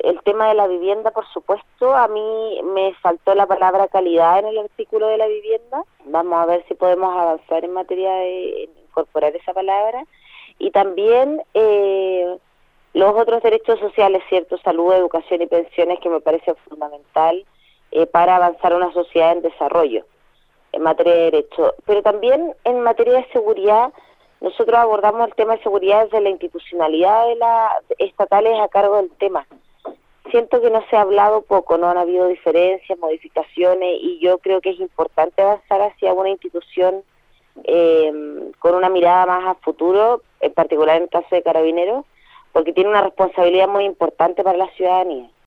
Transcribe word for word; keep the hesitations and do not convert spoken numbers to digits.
el tema de la vivienda, por supuesto, a mí me faltó la palabra calidad en el artículo de la vivienda. Vamos a ver si podemos avanzar en materia de incorporar esa palabra. Y también eh, los otros derechos sociales, ¿cierto? Salud, educación y pensiones, que me parece fundamental eh, para avanzar una sociedad en desarrollo en materia de derecho. Pero también en materia de seguridad, nosotros abordamos el tema de seguridad desde la institucionalidad de las estatales a cargo del tema. Siento que no se ha hablado poco, no han habido diferencias, modificaciones, y yo creo que es importante avanzar hacia una institución eh, con una mirada más a futuro, en particular en el caso de Carabineros, porque tiene una responsabilidad muy importante para la ciudadanía.